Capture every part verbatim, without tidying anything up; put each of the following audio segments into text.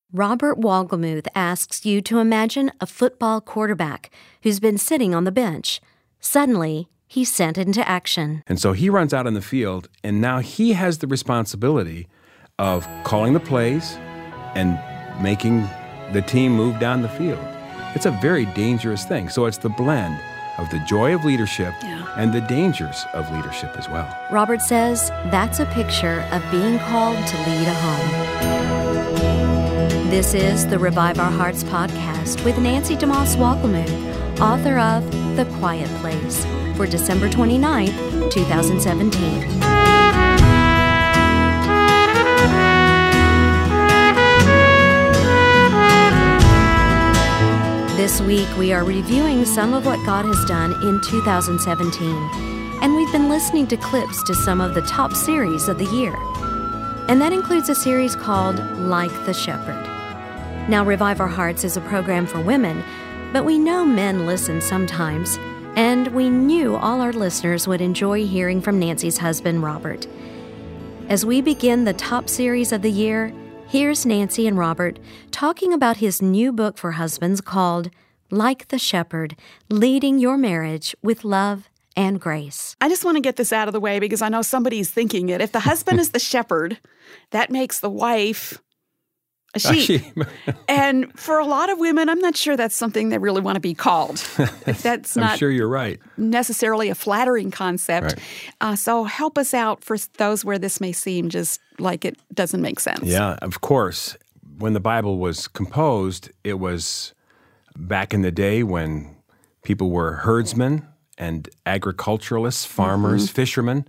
Robert Wohlgemuth asks you to imagine a football quarterback who's been sitting on the bench. Suddenly, he's sent into action. And so he runs out on the field, and now he has the responsibility of calling the plays and making the team move down the field. It's a very dangerous thing. So it's the blend of the joy of leadership yeah. and the dangers of leadership as well. Robert says that's a picture of being called to lead a home. This is the Revive Our Hearts podcast with Nancy DeMoss Wohlgemuth, author of The Quiet Place, for December twenty-ninth, twenty seventeen. This week, we are reviewing some of what God has done in two thousand seventeen, and we've been listening to clips to some of the top series of the year. And that includes a series called Like the Shepherd. Now, Revive Our Hearts is a program for women, but we know men listen sometimes, and we knew all our listeners would enjoy hearing from Nancy's husband, Robert. As we begin the top series of the year, here's Nancy and Robert talking about his new book for husbands called Like the Shepherd, Leading Your Marriage with Love and Grace. I just want to get this out of the way because I know somebody's thinking it. If the husband is the shepherd, that makes the wife a sheep. A sheep. And for a lot of women, I'm not sure that's something they really want to be called. That's I'm not sure you're right. necessarily a flattering concept. Right. Uh, so help us out for those where this may seem just like it doesn't make sense. Yeah, of course. When the Bible was composed, it was back in the day when people were herdsmen and agriculturalists, farmers, mm-hmm. fishermen.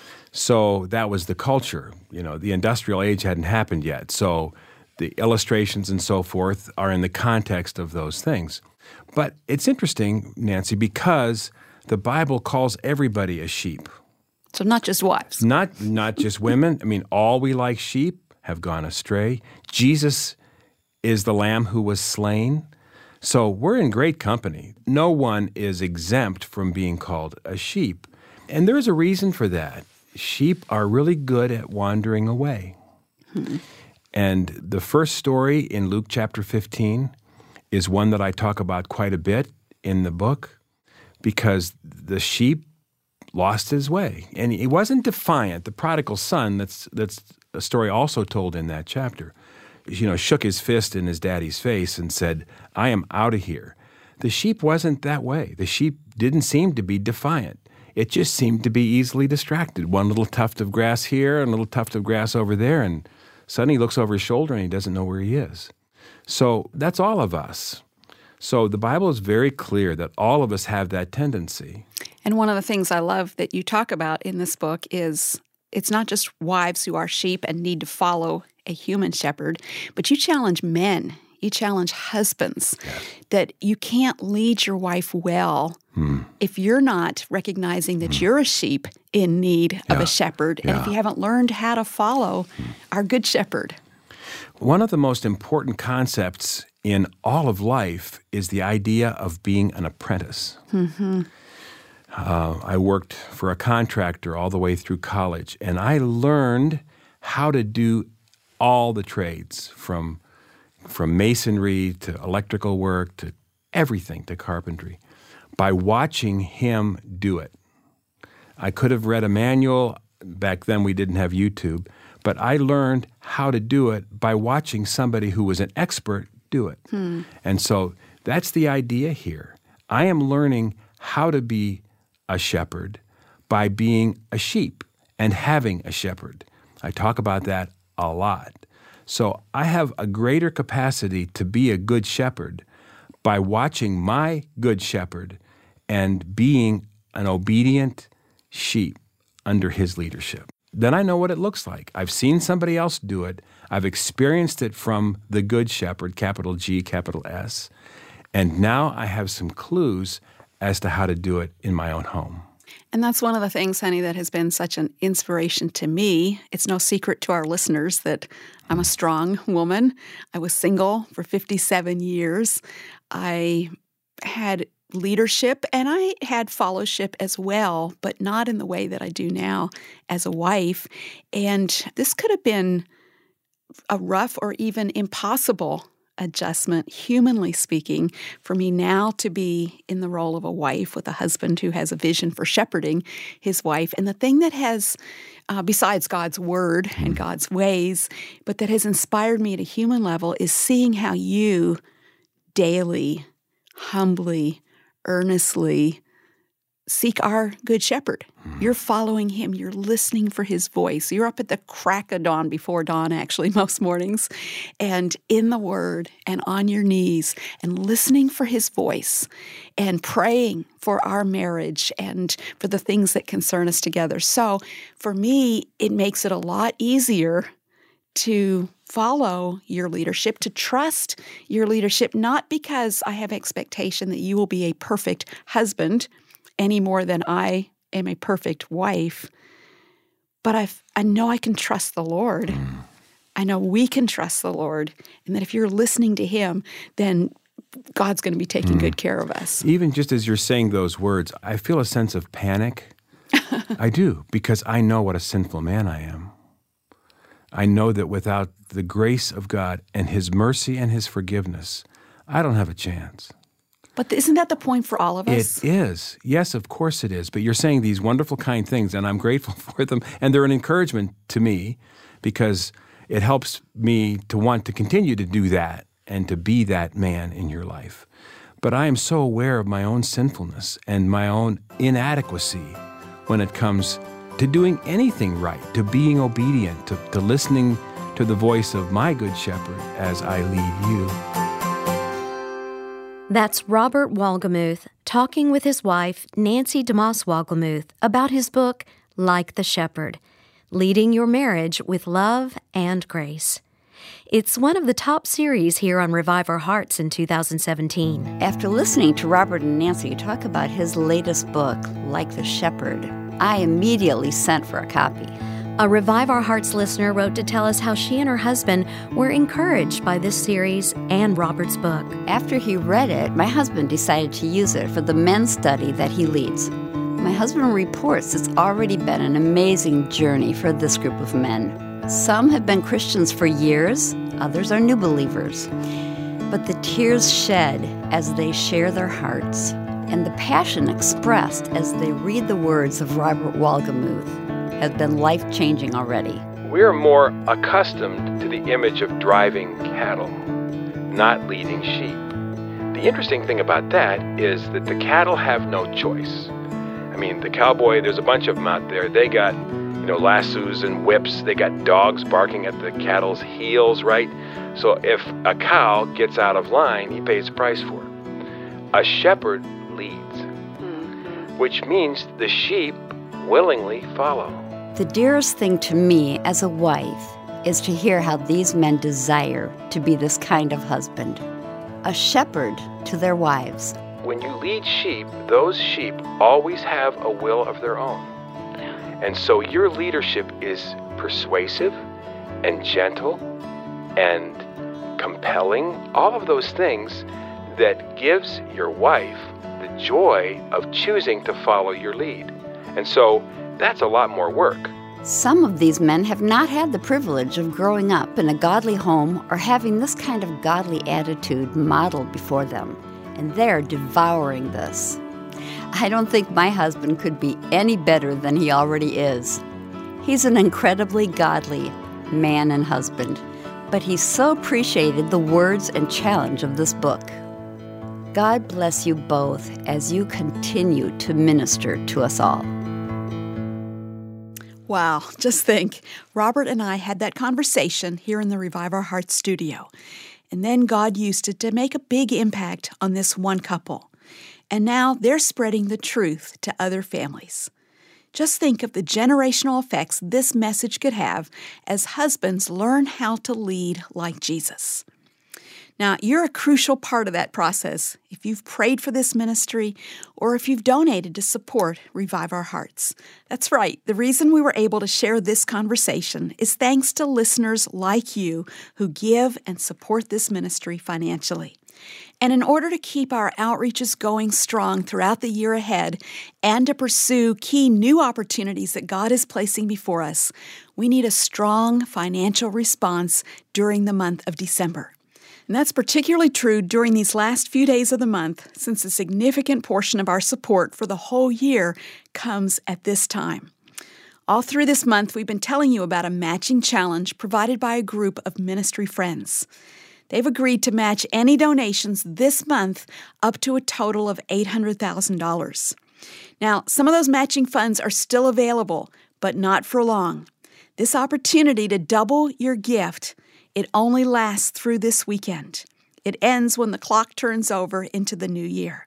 So that was the culture. You know, the industrial age hadn't happened yet. So the illustrations and so forth are in the context of those things. But it's interesting, Nancy, because the Bible calls everybody a sheep. So not just wives. Not not just women. I mean, all we like sheep have gone astray. Jesus is the Lamb who was slain. So we're in great company. No one is exempt from being called a sheep. And there's a reason for that. Sheep are really good at wandering away. Hmm. And the first story in Luke chapter fifteen is one that I talk about quite a bit in the book because the sheep lost his way. And he wasn't defiant. The prodigal son, that's that's a story also told in that chapter, you know, shook his fist in his daddy's face and said, I am out of here. The sheep wasn't that way. The sheep didn't seem to be defiant. It just seemed to be easily distracted. One little tuft of grass here, and a little tuft of grass over there, and suddenly he looks over his shoulder and he doesn't know where he is. So that's all of us. So the Bible is very clear that all of us have that tendency. And one of the things I love that you talk about in this book is it's not just wives who are sheep and need to follow a human shepherd, but you challenge men, you challenge husbands, yes. that you can't lead your wife well hmm. if you're not recognizing that hmm. you're a sheep in need yeah. of a shepherd, yeah. and if you haven't learned how to follow hmm. our good shepherd. One of the most important concepts in all of life is the idea of being an apprentice. Mm-hmm. Uh, I worked for a contractor all the way through college, and I learned how to do all the trades, from from masonry to electrical work to everything, to carpentry, by watching him do it. I could have read a manual. Back then we didn't have YouTube, but I learned how to do it by watching somebody who was an expert do it. Hmm. And so that's the idea here. I am learning how to be a shepherd by being a sheep and having a shepherd. I talk about that a lot. So I have a greater capacity to be a good shepherd by watching my good shepherd and being an obedient sheep under his leadership. Then I know what it looks like. I've seen somebody else do it. I've experienced it from the good shepherd, capital G, capital S. And now I have some clues as to how to do it in my own home. And that's one of the things, honey, that has been such an inspiration to me. It's no secret to our listeners that I'm a strong woman. I was single for fifty-seven years. I had leadership and I had fellowship as well, but not in the way that I do now as a wife. And this could have been a rough or even impossible adjustment, humanly speaking, for me now to be in the role of a wife with a husband who has a vision for shepherding his wife. And the thing that has, uh, besides God's word and God's ways, but that has inspired me at a human level is seeing how you daily, humbly, earnestly seek our good shepherd. You're following him. You're listening for his voice. You're up at the crack of dawn, before dawn, actually, most mornings, and in the word and on your knees and listening for his voice and praying for our marriage and for the things that concern us together. So for me, it makes it a lot easier to follow your leadership, to trust your leadership, not because I have expectation that you will be a perfect husband any more than I am a perfect wife, but I I know I can trust the Lord. Mm. I know we can trust the Lord, and that if you're listening to him, then God's going to be taking mm. good care of us. Even just as you're saying those words, I feel a sense of panic. I do, because I know what a sinful man I am. I know that without the grace of God and his mercy and his forgiveness, I don't have a chance. But isn't that the point for all of us? It is. Yes, of course it is. But you're saying these wonderful, kind things, and I'm grateful for them. And they're an encouragement to me because it helps me to want to continue to do that and to be that man in your life. But I am so aware of my own sinfulness and my own inadequacy when it comes to doing anything right, to being obedient, to, to listening to the voice of my good shepherd as I lead you. That's Robert Wolgemuth talking with his wife, Nancy DeMoss Wolgemuth, about his book, Like the Shepherd, Leading Your Marriage with Love and Grace. It's one of the top series here on Revive Our Hearts in two thousand seventeen. After listening to Robert and Nancy talk about his latest book, Like the Shepherd, I immediately sent for a copy. A Revive Our Hearts listener wrote to tell us how she and her husband were encouraged by this series and Robert's book. After he read it, my husband decided to use it for the men's study that he leads. My husband reports it's already been an amazing journey for this group of men. Some have been Christians for years, others are new believers. But the tears shed as they share their hearts, and the passion expressed as they read the words of Robert Wolgemuth has been life-changing already. We're more accustomed to the image of driving cattle, not leading sheep. The interesting thing about that is that the cattle have no choice. I mean, the cowboy, there's a bunch of them out there. They got, you know, lassos and whips. They got dogs barking at the cattle's heels, right? So if a cow gets out of line, he pays a price for it. A shepherd leads, which means the sheep willingly follow. The dearest thing to me as a wife is to hear how these men desire to be this kind of husband, a shepherd to their wives. When you lead sheep, those sheep always have a will of their own. And so your leadership is persuasive and gentle and compelling, all of those things that gives your wife the joy of choosing to follow your lead. And so that's a lot more work. Some of these men have not had the privilege of growing up in a godly home or having this kind of godly attitude modeled before them, and they're devouring this. I don't think my husband could be any better than he already is. He's an incredibly godly man and husband, but he so appreciated the words and challenge of this book. God bless you both as you continue to minister to us all. Wow, just think. Robert and I had that conversation here in the Revive Our Hearts studio. And then God used it to make a big impact on this one couple. And now they're spreading the truth to other families. Just think of the generational effects this message could have as husbands learn how to lead like Jesus. Now, you're a crucial part of that process if you've prayed for this ministry or if you've donated to support Revive Our Hearts. That's right. The reason we were able to share this conversation is thanks to listeners like you who give and support this ministry financially. And in order to keep our outreaches going strong throughout the year ahead and to pursue key new opportunities that God is placing before us, we need a strong financial response during the month of December. And that's particularly true during these last few days of the month, since a significant portion of our support for the whole year comes at this time. All through this month, we've been telling you about a matching challenge provided by a group of ministry friends. They've agreed to match any donations this month up to a total of eight hundred thousand dollars. Now, some of those matching funds are still available, but not for long. This opportunity to double your gift, it only lasts through this weekend. It ends when the clock turns over into the new year.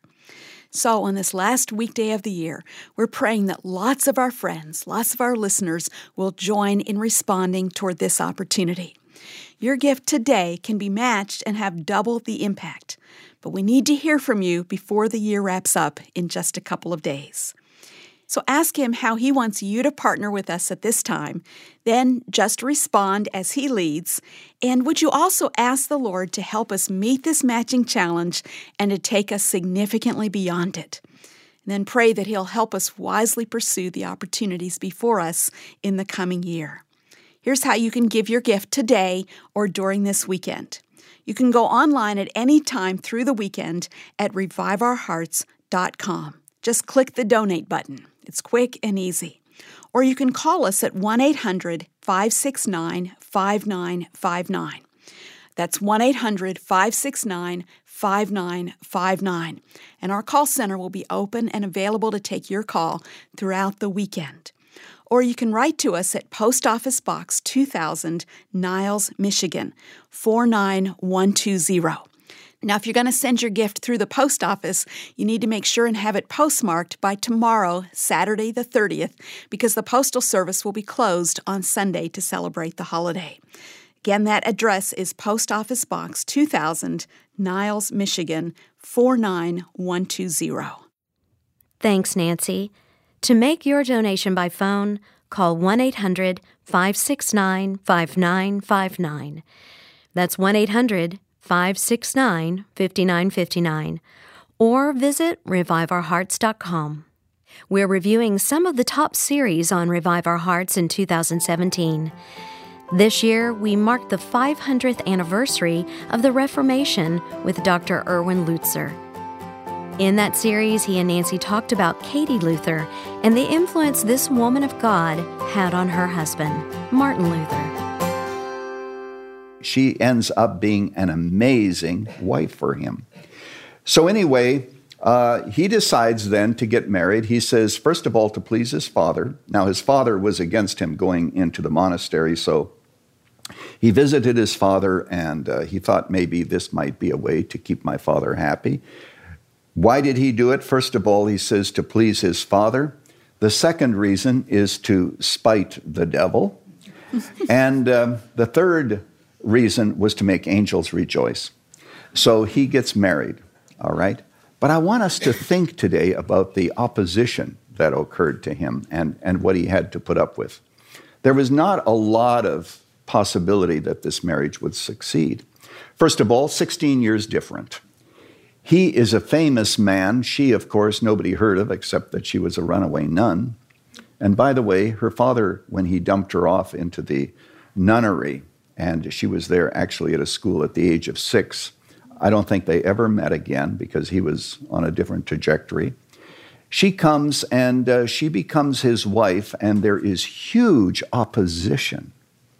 So on this last weekday of the year, we're praying that lots of our friends, lots of our listeners will join in responding toward this opportunity. Your gift today can be matched and have double the impact, but we need to hear from you before the year wraps up in just a couple of days. So ask him how he wants you to partner with us at this time. Then just respond as he leads. And would you also ask the Lord to help us meet this matching challenge and to take us significantly beyond it? And then pray that he'll help us wisely pursue the opportunities before us in the coming year. Here's how you can give your gift today or during this weekend. You can go online at any time through the weekend at revive our hearts dot com. Just click the donate button. It's quick and easy. Or you can call us at one eight hundred, five six nine, five nine five nine. That's one eight hundred, five six nine, five nine five nine. And our call center will be open and available to take your call throughout the weekend. Or you can write to us at Post Office Box two thousand, Niles, Michigan, four nine one two zero. Now, if you're going to send your gift through the post office, you need to make sure and have it postmarked by tomorrow, Saturday the thirtieth, because the Postal Service will be closed on Sunday to celebrate the holiday. Again, that address is Post Office Box two thousand, Niles, Michigan, four nine one two zero. Thanks, Nancy. To make your donation by phone, call one eight hundred, five six nine, five nine five nine. That's one eight hundred, five six nine, five nine five nine. Or visit revive our hearts dot com. We're reviewing some of the top series on Revive Our Hearts in two thousand seventeen. This year, we marked the five hundredth anniversary of the Reformation with Doctor Erwin Lutzer. In that series, he and Nancy talked about Katie Luther and the influence this woman of God had on her husband, Martin Luther. She ends up being an amazing wife for him. So anyway, uh, he decides then to get married. He says, first of all, to please his father. Now, his father was against him going into the monastery, so he visited his father, and uh, he thought maybe this might be a way to keep my father happy. Why did he do it? First of all, he says to please his father. The second reason is to spite the devil. And um, the third reason was to make angels rejoice. So he gets married, all right? But I want us to think today about the opposition that occurred to him and, and what he had to put up with. There was not a lot of possibility that this marriage would succeed. First of all, sixteen years different. He is a famous man. She, of course, nobody heard of except that she was a runaway nun. And by the way, her father, when he dumped her off into the nunnery, and she was there actually at a school at the age of six, I don't think they ever met again because he was on a different trajectory. She comes and uh, she becomes his wife, and there is huge opposition.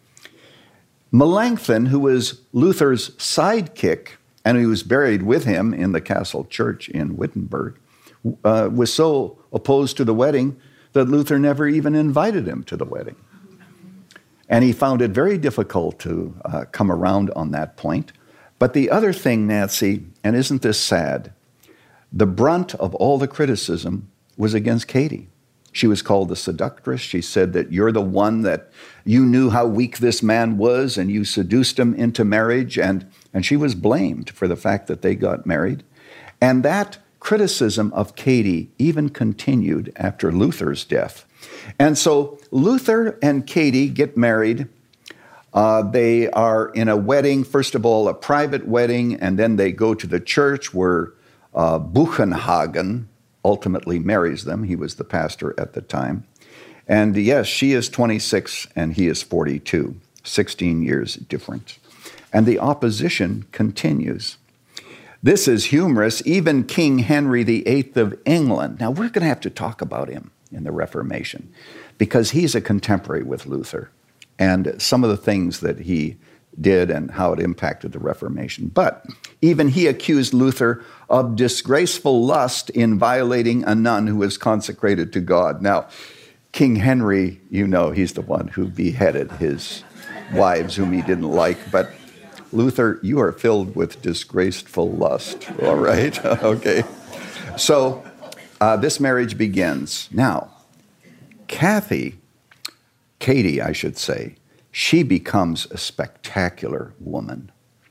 Melanchthon, who was Luther's sidekick, and he was buried with him in the Castle Church in Wittenberg, uh, was so opposed to the wedding that Luther never even invited him to the wedding. And he found it very difficult to uh, come around on that point. But the other thing, Nancy, and isn't this sad, the brunt of all the criticism was against Katie. She was called the seductress. She said that you're the one that you knew how weak this man was and you seduced him into marriage. And, and she was blamed for the fact that they got married. And that criticism of Katie even continued after Luther's death. And so Luther and Katie get married Uh, they are in a wedding, first of all, a private wedding, and then they go to the church where uh, Buchenhagen ultimately marries them. He was the pastor at the time. And yes, she is twenty-six and he is forty-two, sixteen years different. And the opposition continues. This is humorous. Even King Henry the Eighth of England. Now, we're going to have to talk about him in the Reformation because he's a contemporary with Luther and some of the things that he did and how it impacted the Reformation. But even he accused Luther of disgraceful lust in violating a nun who was consecrated to God. Now, King Henry, you know, he's the one who beheaded his wives whom he didn't like. But Luther, you are filled with disgraceful lust, all right? Okay. So uh, this marriage begins. Now, Kathy, Katie, I should say, she becomes a spectacular woman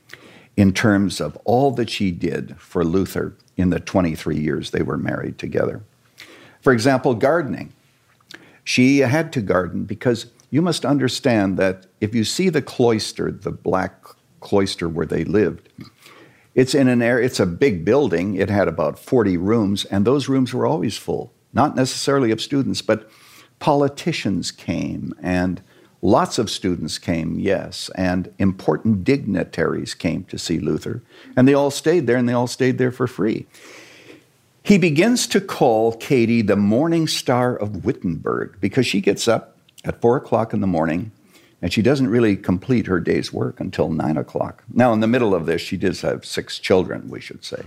in terms of all that she did for Luther in the twenty-three years they were married together. For example, gardening. She had to garden because you must understand that if you see the cloister, the black cloister where they lived, it's in an area, it's a big building. It had about forty rooms, and those rooms were always full, not necessarily of students, but politicians came, and lots of students came, yes, and important dignitaries came to see Luther, and they all stayed there, and they all stayed there for free. He begins to call Katie the Morning Star of Wittenberg because she gets up at four o'clock in the morning and she doesn't really complete her day's work until nine o'clock. Now, in the middle of this, she does have six children, we should say.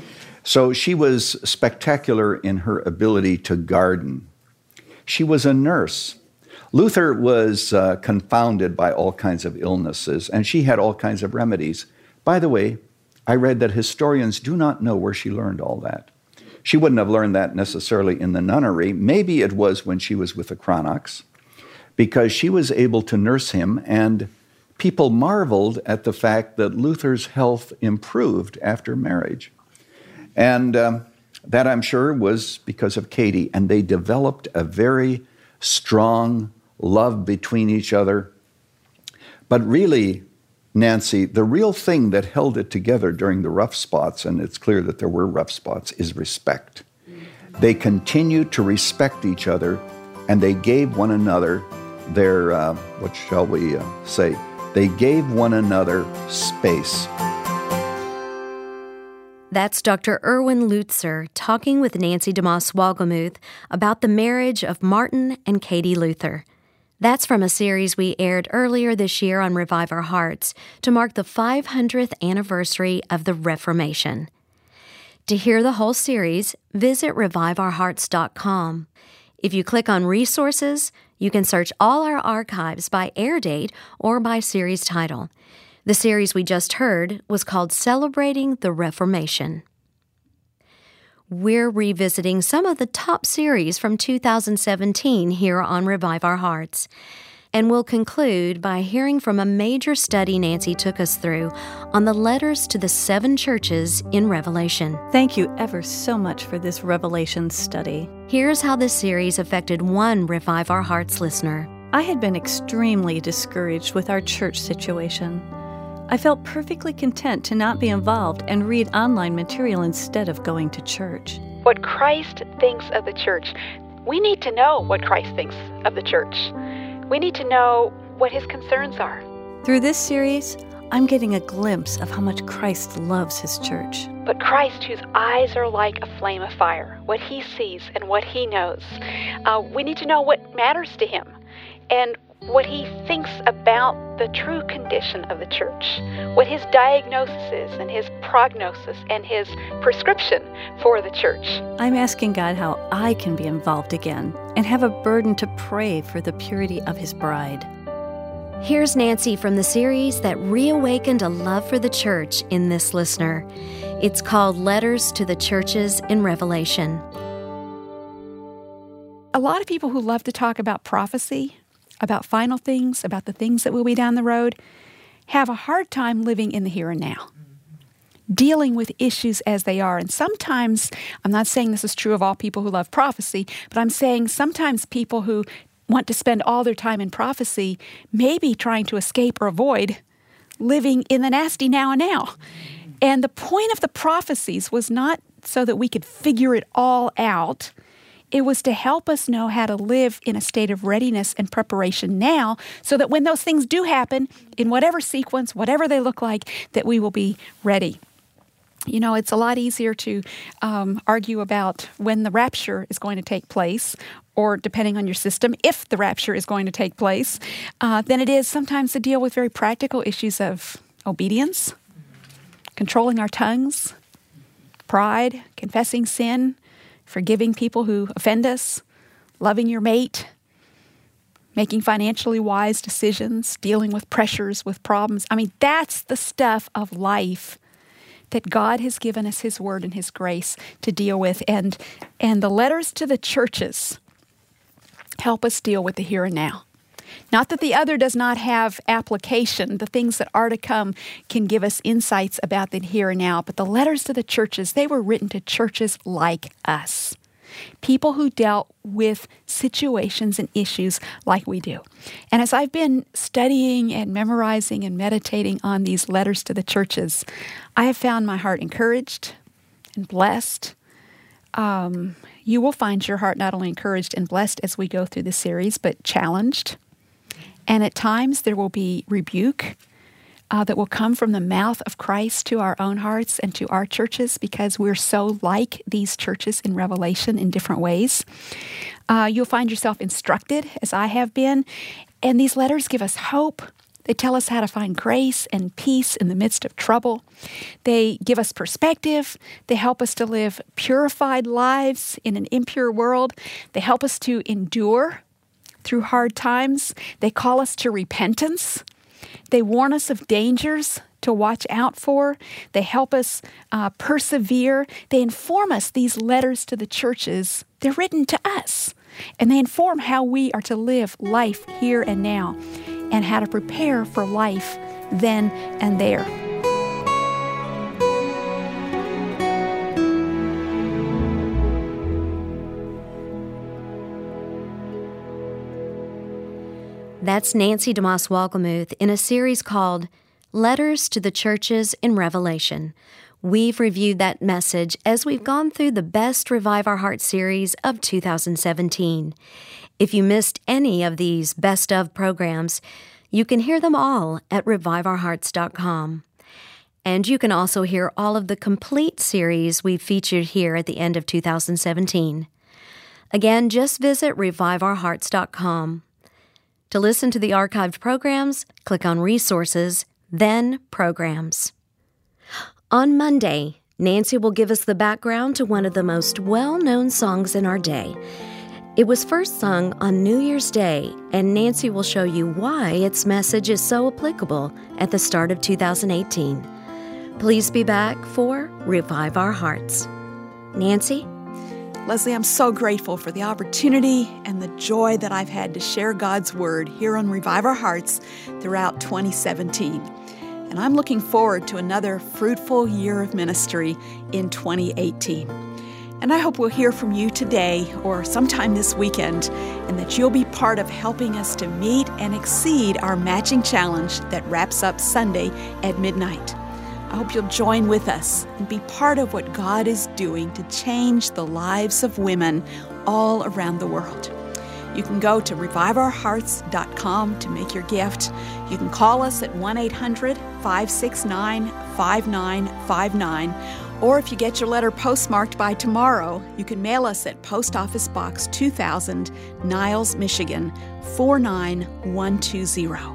So she was spectacular in her ability to garden. She was a nurse. Luther was uh, confounded by all kinds of illnesses, and she had all kinds of remedies. By the way, I read that historians do not know where she learned all that. She wouldn't have learned that necessarily in the nunnery. Maybe it was when she was with the Cranachs, because she was able to nurse him, and people marveled at the fact that Luther's health improved after marriage. And um, that, I'm sure, was because of Katie, and they developed a very strong love between each other. But really, Nancy, the real thing that held it together during the rough spots, and it's clear that there were rough spots, is respect. They continued to respect each other, and they gave one another their, uh, what shall we uh, say, they gave one another space. That's Doctor Erwin Lutzer talking with Nancy DeMoss Wolgemuth about the marriage of Martin and Katie Luther. That's from a series we aired earlier this year on Revive Our Hearts to mark the five hundredth anniversary of the Reformation. To hear the whole series, visit revive our hearts dot com. If you click on Resources, you can search all our archives by air date or by series title. The series we just heard was called Celebrating the Reformation. We're revisiting some of the top series from two thousand seventeen here on Revive Our Hearts. And we'll conclude by hearing from a major study Nancy took us through on the letters to the seven churches in Revelation. Thank you ever so much for this Revelation study. Here's how this series affected one Revive Our Hearts listener. I had been extremely discouraged with our church situation. I felt perfectly content to not be involved and read online material instead of going to church. What Christ thinks of the church. We need to know what Christ thinks of the church. We need to know what his concerns are. Through this series, I'm getting a glimpse of how much Christ loves his church. But Christ, whose eyes are like a flame of fire, what he sees and what he knows. Uh, we need to know what matters to him and what he thinks about the true condition of the church, what his diagnosis is and his prognosis and his prescription for the church. I'm asking God how I can be involved again and have a burden to pray for the purity of his bride. Here's Nancy from the series that reawakened a love for the church in this listener. It's called Letters to the Churches in Revelation. A lot of people who love to talk about prophecy, about final things, about the things that will be down the road, have a hard time living in the here and now, dealing with issues as they are. And sometimes, I'm not saying this is true of all people who love prophecy, but I'm saying sometimes people who want to spend all their time in prophecy, maybe trying to escape or avoid living in the nasty now and now. And the point of the prophecies was not so that we could figure it all out. It was to help us know how to live in a state of readiness and preparation now, so that when those things do happen, in whatever sequence, whatever they look like, that we will be ready. You know, it's a lot easier to um, argue about when the rapture is going to take place, or depending on your system, if the rapture is going to take place, uh, than it is sometimes to deal with very practical issues of obedience, controlling our tongues, pride, confessing sin, forgiving people who offend us, loving your mate, making financially wise decisions, dealing with pressures, with problems. I mean, that's the stuff of life that God has given us His Word and His grace to deal with. And, and the letters to the churches help us deal with the here and now. Not that the other does not have application. The things that are to come can give us insights about the here and now. But the letters to the churches, they were written to churches like us. People who dealt with situations and issues like we do. And as I've been studying and memorizing and meditating on these letters to the churches, I have found my heart encouraged and blessed. Um, you will find your heart not only encouraged and blessed as we go through the series, but challenged. And at times there will be rebuke uh, that will come from the mouth of Christ to our own hearts and to our churches, because we're so like these churches in Revelation in different ways. Uh, you'll find yourself instructed, as I have been, and these letters give us hope. They tell us how to find grace and peace in the midst of trouble. They give us perspective. They help us to live purified lives in an impure world. They help us to endure through hard times. They call us to repentance. They warn us of dangers to watch out for. They help us uh, persevere. They inform us, these letters to the churches, they're written to us. And they inform how we are to live life here and now, and how to prepare for life then and there. That's Nancy DeMoss Wolgemuth in a series called Letters to the Churches in Revelation. We've reviewed that message as we've gone through the Best Revive Our Heart series of two thousand seventeen. If you missed any of these best of programs, you can hear them all at revive our hearts dot com. And you can also hear all of the complete series we've featured here at the end of two thousand seventeen. Again, just visit revive our hearts dot com. To listen to the archived programs, click on Resources, then Programs. On Monday, Nancy will give us the background to one of the most well-known songs in our day. It was first sung on New Year's Day, and Nancy will show you why its message is so applicable at the start of two thousand eighteen. Please be back for Revive Our Hearts. Nancy? Leslie, I'm so grateful for the opportunity and the joy that I've had to share God's Word here on Revive Our Hearts throughout twenty seventeen. And I'm looking forward to another fruitful year of ministry in twenty eighteen. And I hope we'll hear from you today or sometime this weekend, and that you'll be part of helping us to meet and exceed our matching challenge that wraps up Sunday at midnight. I hope you'll join with us and be part of what God is doing to change the lives of women all around the world. You can go to revive our hearts dot com to make your gift. You can call us at one eight hundred, five six nine, five nine five nine. Or if you get your letter postmarked by tomorrow, you can mail us at Post Office Box two thousand, Niles, Michigan, four nine one two zero.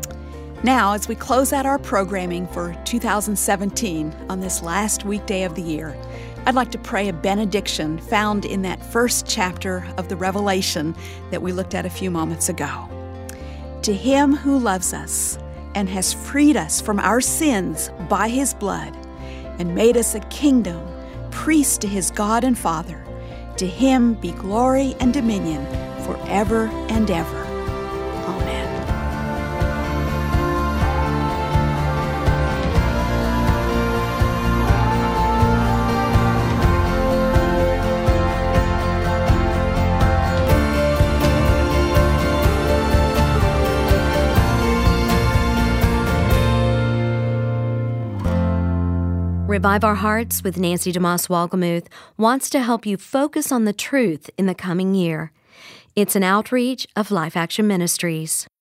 Now, as we close out our programming for two thousand seventeen on this last weekday of the year, I'd like to pray a benediction found in that first chapter of the Revelation that we looked at a few moments ago. To Him who loves us and has freed us from our sins by His blood and made us a kingdom, priest to His God and Father, to Him be glory and dominion forever and ever. Amen. Revive Our Hearts with Nancy DeMoss Wolgemuth wants to help you focus on the truth in the coming year. It's an outreach of Life Action Ministries.